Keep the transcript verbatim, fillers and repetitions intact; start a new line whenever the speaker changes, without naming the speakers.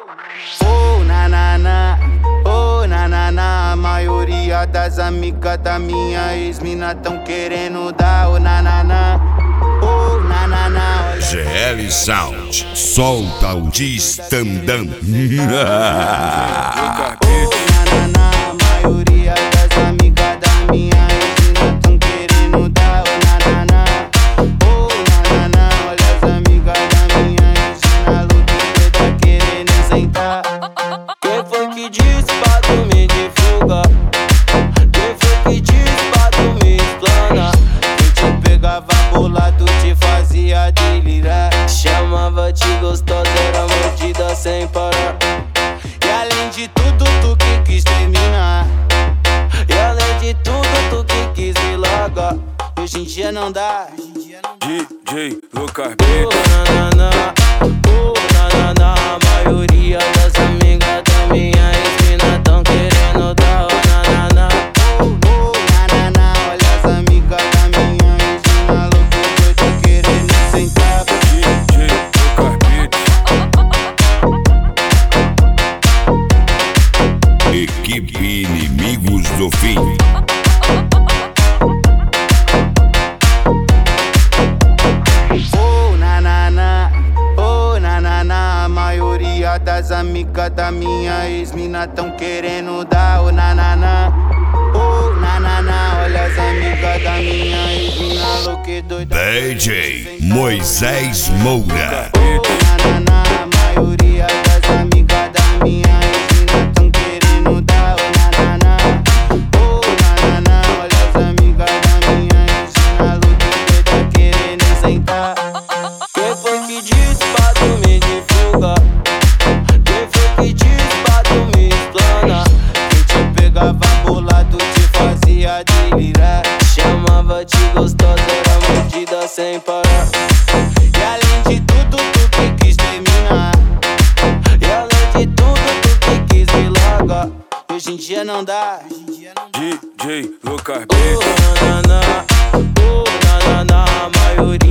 Oh, nanana, oh, nanana. A maioria das amigas da minha ex-mina tão querendo dar o nanana. Oh, nanana.
G L Sound, solta o Distandam.
Oh, nanana. A maioria das amigas da minha ex-mina tão querendo dar o nanana. Oh, nanana. Olha as amigas da minha ex-mina louca, tá querendo sentar. Quem foi que disse pra tu me divulgar? Quem foi que disse pra tu me explanar? Eu te pegava bolado, te fazia delirar. Chamava de gostosa, era mordida sem parar. E além de tudo, tu que quis terminar. E além de tudo, tu que quis me largar. Hoje em dia não dá.
D J Lucas
Oh, nanana, oh, nanana. A maioria das amigas da minha ex-mina tão querendo dar o nanana. Oh, oh, nanana. Olha as amigas da minha ex-mina louca, doida, querendo sentar.
D J Lucas
Equipe Inimigos do Fim.
Oh, nanana, oh, nanana. A maioria das amigas da minha ex-mina tão querendo dar o nanana. Oh, nanana. Olha as amigas da minha ex-mina louca e doida.
D J Moisés Moura.
Oh, nanana. A maioria das amigas da minha ex-mina tão querendo dar o nanana. Oh, nanana. Olha as amigas da minha ex-mina louca e doida, querendo sentar. Quem foi que disse pra tu me divulgar? Quem foi que disse pra tu me explanar? Eu te pegava bolado, te fazia delirar. Chamava de gostosa, era mordida sem parar. E além de tudo, tu que quis terminar. E além de tudo, tu que quis me largar. Hoje em dia não dá.
D J Lucas
Oh, nanana, oh, nanana. A maioria